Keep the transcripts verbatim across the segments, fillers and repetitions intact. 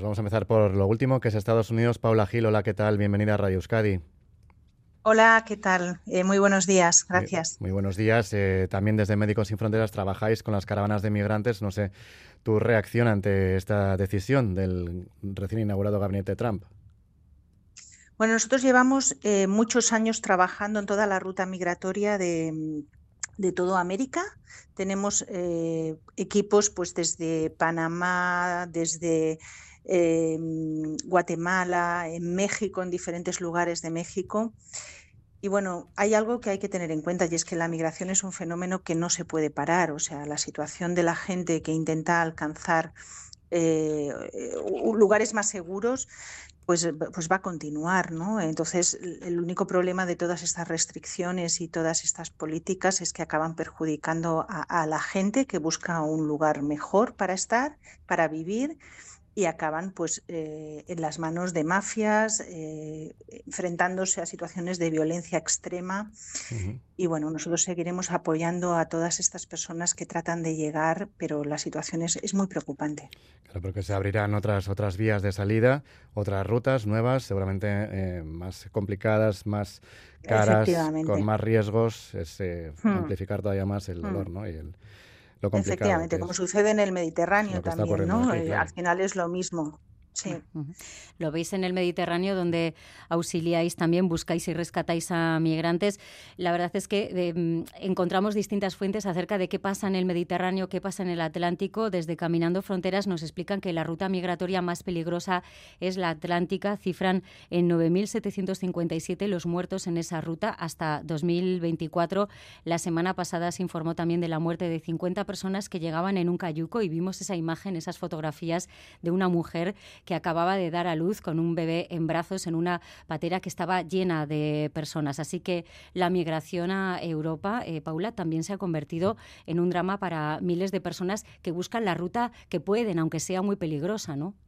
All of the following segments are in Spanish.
vamos a empezar por lo último, que es Estados Unidos. Paula Gil, hola, ¿qué tal? Bienvenida a Radio Euskadi. Hola, ¿qué tal? Eh, muy buenos días, Muy, gracias. muy buenos días. Eh, también desde Médicos Sin Fronteras trabajáis con las caravanas de migrantes. No sé, tu reacción ante esta decisión del recién inaugurado gabinete Trump. Bueno, nosotros llevamos eh, muchos años trabajando en toda la ruta migratoria de, de toda América. Tenemos eh, equipos pues desde Panamá, desde eh, Guatemala, en México, en diferentes lugares de México. Y bueno, hay algo que hay que tener en cuenta y es que la migración es un fenómeno que no se puede parar. O sea, la situación de la gente que intenta alcanzar eh, lugares más seguros pues, pues va a continuar, ¿no? Entonces, el único problema de todas estas restricciones y todas estas políticas es que acaban perjudicando a, a la gente que busca un lugar mejor para estar, para vivir, y acaban pues eh, en las manos de mafias, eh, enfrentándose a situaciones de violencia extrema. Uh-huh. Y bueno, nosotros seguiremos apoyando a todas estas personas que tratan de llegar, pero la situación es, es muy preocupante. Claro, porque se abrirán otras, otras vías de salida, otras rutas nuevas, seguramente eh, más complicadas, más caras, con Efectivamente. más riesgos. Es eh, Hmm, amplificar todavía más el hmm. dolor, ¿no? Y el, lo complicado Efectivamente, que como es, sucede en el es lo Mediterráneo que está también, ocurriendo ¿no? aquí, Eh, al claro. final es lo mismo. Sí. Uh-huh. Lo veis en el Mediterráneo, donde auxiliáis también, buscáis y rescatáis a migrantes. La verdad es que eh, encontramos distintas fuentes acerca de qué pasa en el Mediterráneo, qué pasa en el Atlántico. Desde Caminando Fronteras nos explican que la ruta migratoria más peligrosa es la Atlántica. Cifran en nueve mil setecientos cincuenta y siete los muertos en esa ruta hasta dos mil veinticuatro. La semana pasada se informó también de la muerte de cincuenta personas que llegaban en un cayuco y vimos esa imagen, esas fotografías de una mujer que acababa de dar a luz con un bebé en brazos en una patera que estaba llena de personas. Así que la migración a Europa, eh, Paula, también se ha convertido en un drama para miles de personas que buscan la ruta que pueden, aunque sea muy peligrosa, ¿no?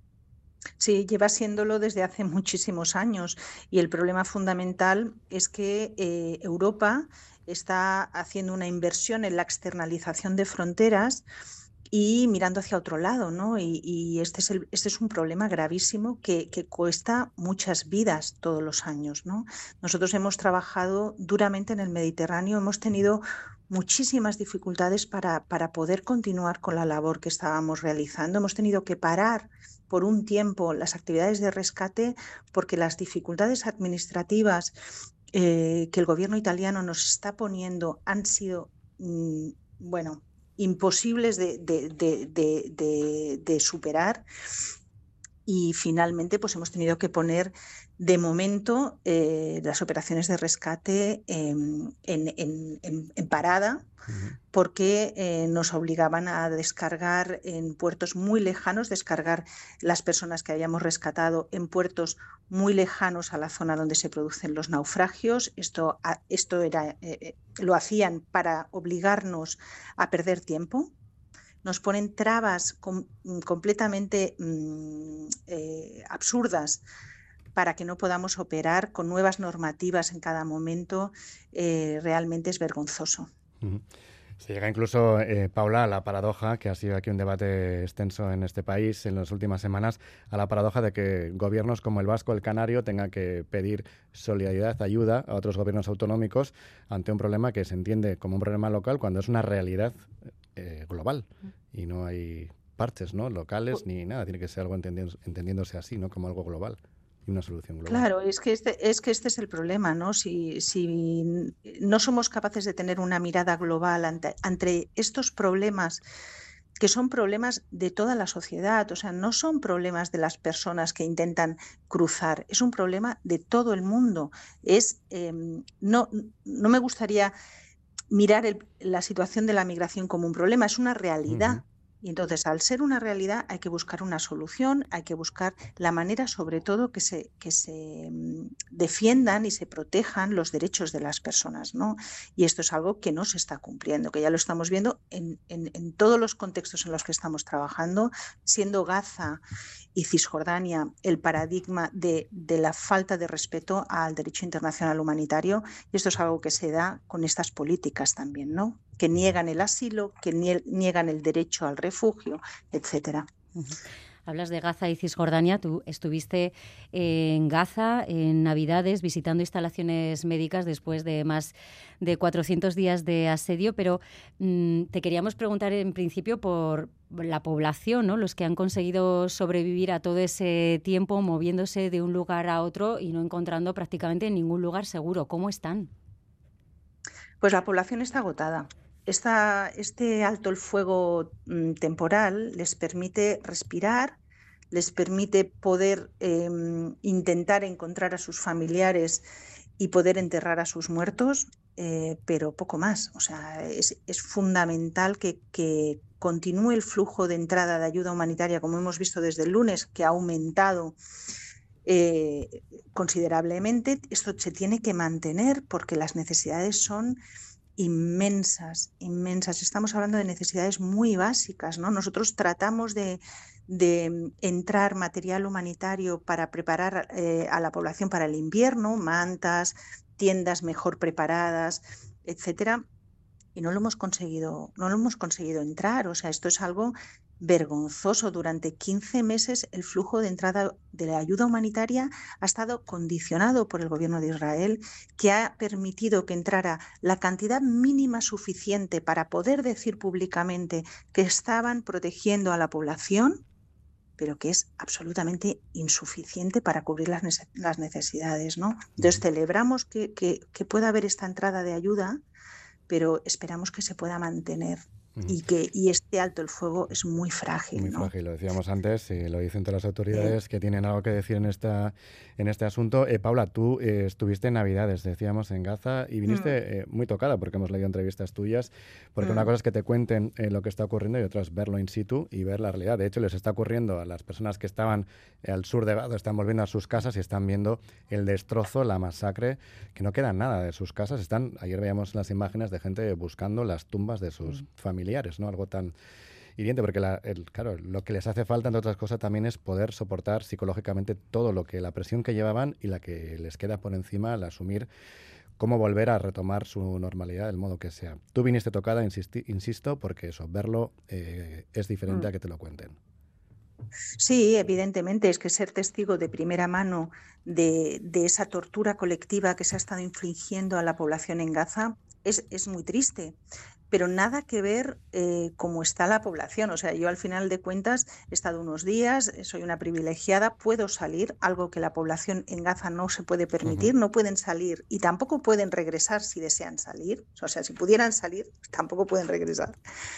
Sí, lleva siéndolo desde hace muchísimos años y el problema fundamental es que eh, Europa está haciendo una inversión en la externalización de fronteras y mirando hacia otro lado, ¿no? Y, y este, es el, este es un problema gravísimo que, que cuesta muchas vidas todos los años, ¿no? Nosotros hemos trabajado duramente en el Mediterráneo, hemos tenido muchísimas dificultades para, para poder continuar con la labor que estábamos realizando. Hemos tenido que parar por un tiempo las actividades de rescate porque las dificultades administrativas eh, que el gobierno italiano nos está poniendo han sido, mmm, bueno, imposibles de, de, de, de, de, de superar. Y finalmente pues hemos tenido que poner de momento eh, las operaciones de rescate eh, en, en, en, en parada, Uh-huh. porque eh, nos obligaban a descargar en puertos muy lejanos, descargar las personas que habíamos rescatado en puertos muy lejanos a la zona donde se producen los naufragios. Esto, esto era, eh, lo hacían para obligarnos a perder tiempo. Nos ponen trabas com completamente mmm, eh, absurdas para que no podamos operar con nuevas normativas en cada momento. Eh, realmente es vergonzoso. Uh-huh. Se llega incluso, eh, Paula, a la paradoja, que ha sido aquí un debate extenso en este país en las últimas semanas, a la paradoja de que gobiernos como el vasco, el canario, tengan que pedir solidaridad, ayuda a otros gobiernos autonómicos ante un problema que se entiende como un problema local cuando es una realidad eh, global y no hay parches, ¿no?, locales ni nada. Tiene que ser algo entendiendo, entendiéndose así, ¿no?, como algo global y una solución global. Claro, es que este es, que este es el problema, ¿no? Si, si no somos capaces de tener una mirada global ante, ante estos problemas, que son problemas de toda la sociedad, o sea, no son problemas de las personas que intentan cruzar, es un problema de todo el mundo. Es, eh, no, no me gustaría mirar el, la situación de la migración como un problema, es una realidad. Uh-huh. Y entonces, al ser una realidad, hay que buscar una solución, hay que buscar la manera, sobre todo, que se, que se defiendan y se protejan los derechos de las personas, ¿no? Y esto es algo que no se está cumpliendo, que ya lo estamos viendo en, en, en todos los contextos en los que estamos trabajando, siendo Gaza y Cisjordania el paradigma de, de la falta de respeto al derecho internacional humanitario, y esto es algo que se da con estas políticas también, ¿no?, que niegan el asilo, que niegan el derecho al refugio, etcétera. Uh-huh. Hablas de Gaza y Cisjordania. Tú estuviste en Gaza en Navidades visitando instalaciones médicas después de más de cuatrocientos días de asedio, pero mmm, te queríamos preguntar en principio por la población, ¿no? Los que han conseguido sobrevivir a todo ese tiempo moviéndose de un lugar a otro y no encontrando prácticamente ningún lugar seguro. ¿Cómo están? Pues la población está agotada. Esta, este alto el fuego mm, temporal les permite respirar, les permite poder eh, intentar encontrar a sus familiares y poder enterrar a sus muertos, eh, pero poco más. O sea, es, es fundamental que, que continúe el flujo de entrada de ayuda humanitaria, como hemos visto desde el lunes, que ha aumentado eh, considerablemente. Esto se tiene que mantener porque las necesidades son inmensas, inmensas. Estamos hablando de necesidades muy básicas, ¿no? Nosotros tratamos de, de entrar material humanitario para preparar eh, a la población para el invierno, mantas, tiendas mejor preparadas, etcétera, y no lo hemos conseguido, no lo hemos conseguido entrar. O sea, esto es algo vergonzoso. Durante quince meses el flujo de entrada de la ayuda humanitaria ha estado condicionado por el gobierno de Israel, que ha permitido que entrara la cantidad mínima suficiente para poder decir públicamente que estaban protegiendo a la población, pero que es absolutamente insuficiente para cubrir las, las necesidades, ¿no? Entonces celebramos que, que, que pueda haber esta entrada de ayuda, pero esperamos que se pueda mantener. Y que y este alto el fuego es muy frágil. Muy ¿no? frágil, lo decíamos antes, y lo dicen todas las autoridades sí. que tienen algo que decir en esta en este asunto. Eh, Paula, tú eh, estuviste en Navidades, decíamos, en Gaza, y viniste mm. eh, muy tocada, porque hemos leído entrevistas tuyas, porque mm. una cosa es que te cuenten eh, lo que está ocurriendo y otra es verlo in situ y ver la realidad. De hecho, les está ocurriendo a las personas que estaban eh, al sur de Gaza, están volviendo a sus casas y están viendo el destrozo, la masacre, que no queda nada de sus casas. Están, ayer veíamos las imágenes de gente buscando las tumbas de sus mm. familiares, ¿no? Algo tan hiriente, porque la, el, claro, lo que les hace falta, entre otras cosas, también es poder soportar psicológicamente todo lo que, la presión que llevaban y la que les queda por encima al asumir cómo volver a retomar su normalidad del modo que sea. Tú viniste tocada, insisti, insisto, porque eso, verlo eh, es diferente mm. a que te lo cuenten. Sí, evidentemente, es que ser testigo de primera mano de, de esa tortura colectiva que se ha estado infligiendo a la población en Gaza es, es muy triste. Pero nada que ver eh, cómo está la población. O sea, yo al final de cuentas he estado unos días, soy una privilegiada, puedo salir, algo que la población en Gaza no se puede permitir, uh-huh. no pueden salir y tampoco pueden regresar si desean salir. O sea, si pudieran salir, tampoco pueden regresar.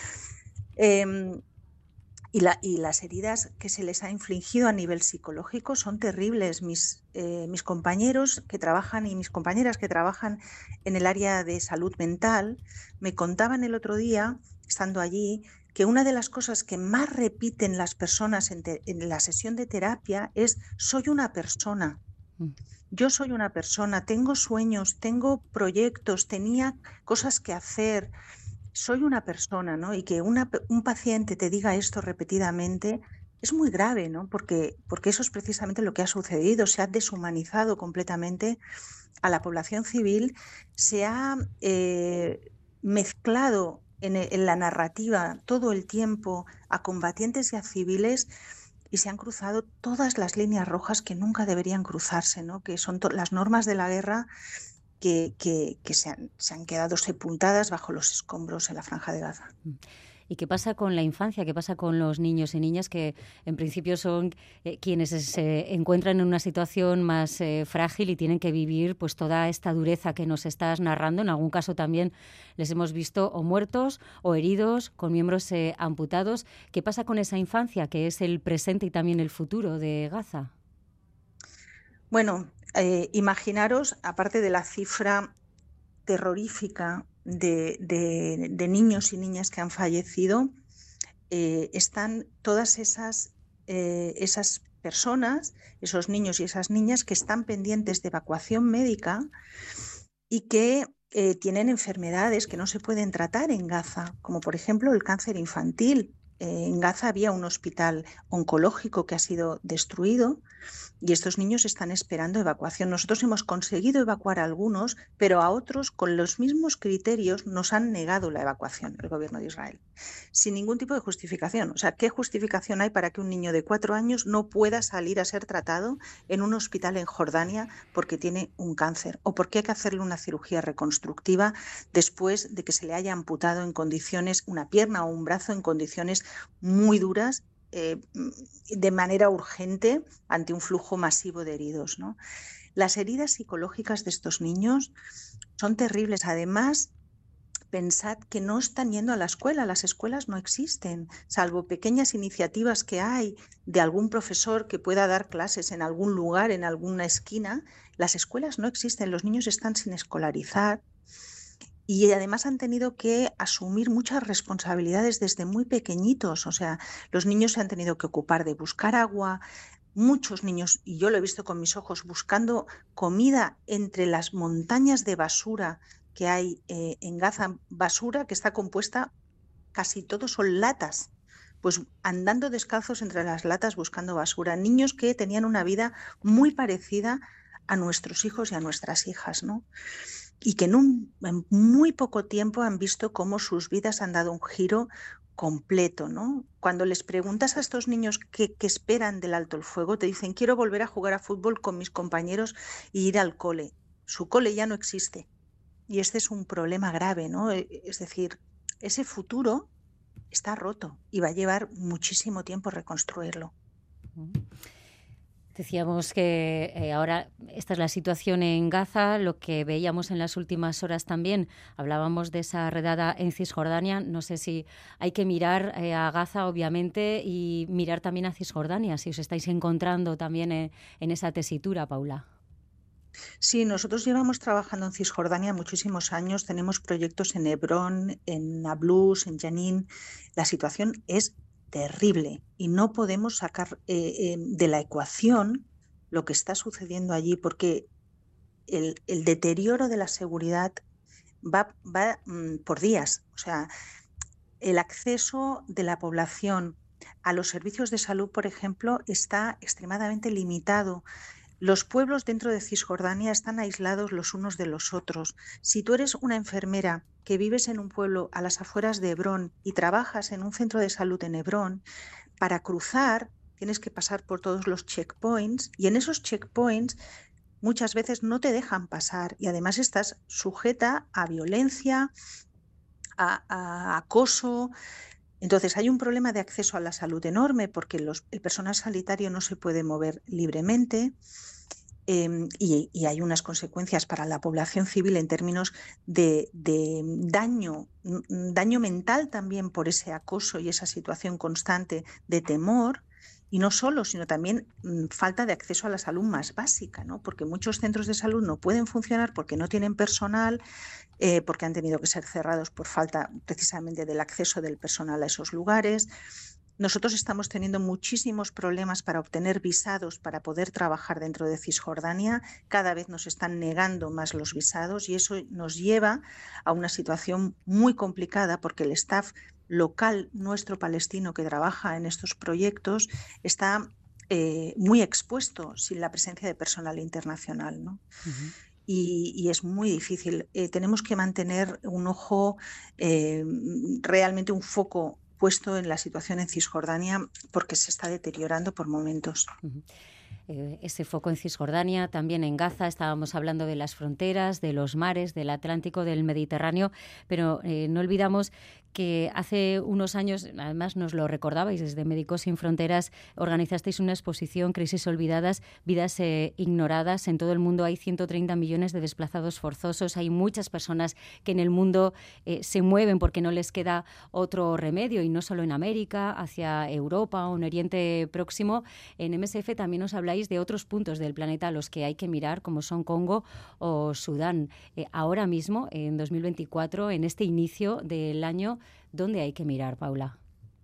Eh, Y, la, y las heridas que se les ha infligido a nivel psicológico son terribles. Mis, eh, mis compañeros que trabajan y mis compañeras que trabajan en el área de salud mental me contaban el otro día, estando allí, que una de las cosas que más repiten las personas en, te, en la sesión de terapia es: soy una persona. Yo soy una persona, tengo sueños, tengo proyectos, tenía cosas que hacer. Soy una persona, ¿no? Y que una, un paciente te diga esto repetidamente es muy grave, ¿no? Porque, porque eso es precisamente lo que ha sucedido. Se ha deshumanizado completamente a la población civil, se ha eh, mezclado en, en la narrativa todo el tiempo a combatientes y a civiles, y se han cruzado todas las líneas rojas que nunca deberían cruzarse, ¿no? Que son las normas de la guerra que, que, que se, han, se han quedado sepultadas bajo los escombros en la Franja de Gaza. ¿Y qué pasa con la infancia? ¿Qué pasa con los niños y niñas que en principio son eh, quienes se encuentran en una situación más eh, frágil y tienen que vivir pues toda esta dureza que nos estás narrando? En algún caso también les hemos visto o muertos o heridos, con miembros eh, amputados. ¿Qué pasa con esa infancia, que es el presente y también el futuro de Gaza? Bueno, eh, imaginaros, aparte de la cifra terrorífica de, de, de niños y niñas que han fallecido, eh, están todas esas, eh, esas personas, esos niños y esas niñas que están pendientes de evacuación médica y que eh, tienen enfermedades que no se pueden tratar en Gaza, como por ejemplo el cáncer infantil. Eh, en Gaza había un hospital oncológico que ha sido destruido y estos niños están esperando evacuación. Nosotros hemos conseguido evacuar a algunos, pero a otros con los mismos criterios nos han negado la evacuación, el gobierno de Israel, sin ningún tipo de justificación. O sea, ¿qué justificación hay para que un niño de cuatro años no pueda salir a ser tratado en un hospital en Jordania porque tiene un cáncer? ¿O porque hay que hacerle una cirugía reconstructiva después de que se le haya amputado en condiciones, una pierna o un brazo en condiciones muy duras, eh, de manera urgente ante un flujo masivo de heridos, ¿no? Las heridas psicológicas de estos niños son terribles. Además, pensad que no están yendo a la escuela, las escuelas no existen, salvo pequeñas iniciativas que hay de algún profesor que pueda dar clases en algún lugar, en alguna esquina. Las escuelas no existen, los niños están sin escolarizar. Y además han tenido que asumir muchas responsabilidades desde muy pequeñitos. O sea, los niños se han tenido que ocupar de buscar agua. Muchos niños, y yo lo he visto con mis ojos, buscando comida entre las montañas de basura que hay eh, en Gaza. Basura que está compuesta, casi todo son latas. Pues andando descalzos entre las latas buscando basura. Niños que tenían una vida muy parecida a nuestros hijos y a nuestras hijas, ¿no? Y que en, un, en muy poco tiempo han visto cómo sus vidas han dado un giro completo, ¿no? Cuando les preguntas a estos niños qué, qué esperan del alto el fuego, te dicen: quiero volver a jugar a fútbol con mis compañeros e ir al cole. Su cole ya no existe. Y este es un problema grave, ¿no? Es decir, ese futuro está roto y va a llevar muchísimo tiempo reconstruirlo. Decíamos que eh, ahora esta es la situación en Gaza, lo que veíamos en las últimas horas también. Hablábamos de esa redada en Cisjordania. No sé si hay que mirar eh, a Gaza, obviamente, y mirar también a Cisjordania, si os estáis encontrando también en, en esa tesitura, Paula. Sí, nosotros llevamos trabajando en Cisjordania muchísimos años. Tenemos proyectos en Hebrón, en Nablus, en Jenin. La situación es terrible y no podemos sacar eh, eh, de la ecuación lo que está sucediendo allí, porque el, el deterioro de la seguridad va, va mm, por días. O sea, el acceso de la población a los servicios de salud, por ejemplo, está extremadamente limitado. Los pueblos dentro de Cisjordania están aislados los unos de los otros. Si tú eres una enfermera que vives en un pueblo a las afueras de Hebrón y trabajas en un centro de salud en Hebrón, para cruzar tienes que pasar por todos los checkpoints y en esos checkpoints muchas veces no te dejan pasar y además estás sujeta a violencia, a, a acoso. Entonces hay un problema de acceso a la salud enorme porque los, el personal sanitario no se puede mover libremente. Eh, y, y hay unas consecuencias para la población civil en términos de, de daño, daño mental también por ese acoso y esa situación constante de temor. Y no solo, sino también mmm, falta de acceso a la salud más básica, ¿no? Porque muchos centros de salud no pueden funcionar porque no tienen personal, eh, porque han tenido que ser cerrados por falta precisamente del acceso del personal a esos lugares. Nosotros estamos teniendo muchísimos problemas para obtener visados para poder trabajar dentro de Cisjordania. Cada vez nos están negando más los visados y eso nos lleva a una situación muy complicada porque el staff local nuestro palestino que trabaja en estos proyectos está eh, muy expuesto sin la presencia de personal internacional, ¿no? Uh-huh. Y, y es muy difícil. Eh, tenemos que mantener un ojo, eh, realmente un foco puesto en la situación en Cisjordania porque se está deteriorando por momentos. Uh-huh. Eh, ese foco en Cisjordania, también en Gaza, estábamos hablando de las fronteras, de los mares, del Atlántico, del Mediterráneo, pero eh, no olvidamos que hace unos años, además nos lo recordabais desde Médicos Sin Fronteras, organizasteis una exposición, Crisis Olvidadas, Vidas eh, Ignoradas. En todo el mundo hay ciento treinta millones de desplazados forzosos, hay muchas personas que en el mundo eh, se mueven porque no les queda otro remedio, y no solo en América, hacia Europa o en Oriente Próximo. En M S F también os habláis de otros puntos del planeta a los que hay que mirar, como son Congo o Sudán. Eh, ahora mismo, en dos mil veinticuatro, en este inicio del año, ¿dónde hay que mirar, Paula?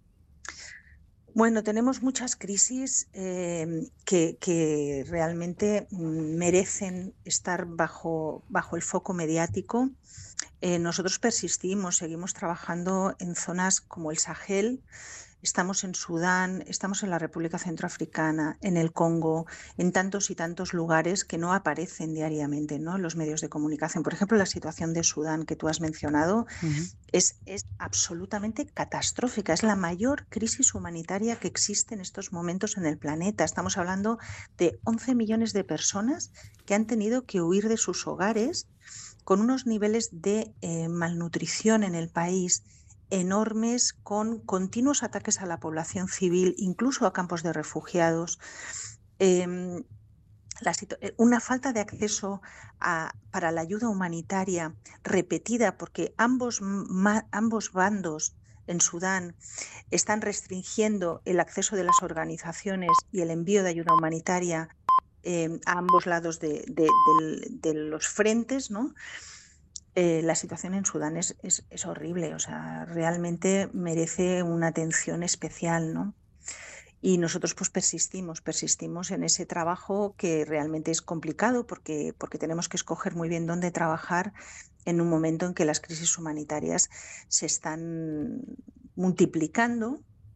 Bueno, tenemos muchas crisis eh, que, que realmente merecen estar bajo, bajo el foco mediático. Eh, nosotros persistimos, seguimos trabajando en zonas como el Sahel, estamos en Sudán, estamos en la República Centroafricana, en el Congo, en tantos y tantos lugares que no aparecen diariamente, ¿no?, en los medios de comunicación. Por ejemplo, la situación de Sudán que tú has mencionado uh-huh. es, es absolutamente catastrófica. Es la mayor crisis humanitaria que existe en estos momentos en el planeta. Estamos hablando de once millones de personas que han tenido que huir de sus hogares, con unos niveles de eh, malnutrición en el país enormes, con continuos ataques a la población civil, incluso a campos de refugiados, eh, la una falta de acceso a, para la ayuda humanitaria repetida, porque ambos, ma, ambos bandos en Sudán están restringiendo el acceso de las organizaciones y el envío de ayuda humanitaria Eh, a ambos lados de, de, de, de los frentes, ¿no? Eh, la situación en Sudán es, es, es horrible, o sea, realmente merece una atención especial, ¿no? Y nosotros pues persistimos, persistimos en ese trabajo que realmente es complicado porque, porque tenemos que escoger muy bien dónde trabajar en un momento en que las crisis humanitarias se están multiplicando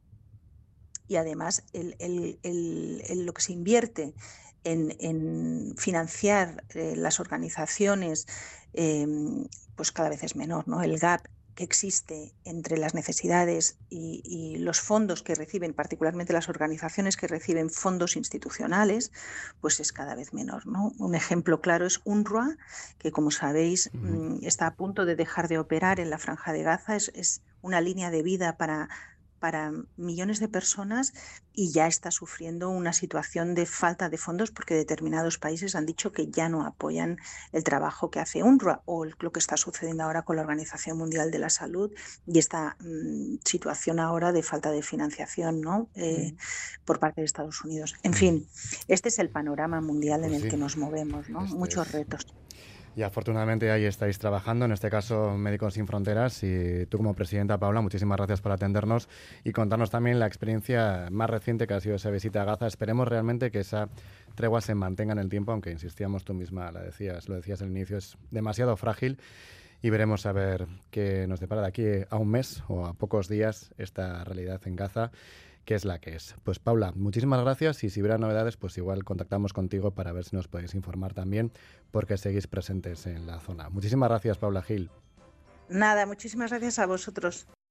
y además el, el, el, el, lo que se invierte En, en financiar eh, las organizaciones, eh, pues cada vez es menor, ¿no? El gap que existe entre las necesidades y, y los fondos que reciben, particularmente las organizaciones que reciben fondos institucionales, pues es cada vez menor, ¿no? Un ejemplo claro es UNRWA, que como sabéis uh-huh. está a punto de dejar de operar en la Franja de Gaza, es, es una línea de vida para para millones de personas y ya está sufriendo una situación de falta de fondos porque determinados países han dicho que ya no apoyan el trabajo que hace UNRWA o lo que está sucediendo ahora con la Organización Mundial de la Salud y esta mmm, situación ahora de falta de financiación, ¿no? eh, mm. por parte de Estados Unidos. En fin, este es el panorama mundial pues en el sí. que nos movemos, ¿no? Este Muchos es... retos. Y afortunadamente ahí estáis trabajando, en este caso Médicos Sin Fronteras, y tú como presidenta, Paula, muchísimas gracias por atendernos y contarnos también la experiencia más reciente que ha sido esa visita a Gaza. Esperemos realmente que esa tregua se mantenga en el tiempo, aunque insistíamos, tú misma la decías, lo decías al inicio, es demasiado frágil y veremos a ver qué nos depara de aquí a un mes o a pocos días esta realidad en Gaza, que es la que es. Pues Paula, muchísimas gracias y si hubiera novedades, pues igual contactamos contigo para ver si nos podéis informar también, porque seguís presentes en la zona. Muchísimas gracias, Paula Gil. Nada, muchísimas gracias a vosotros.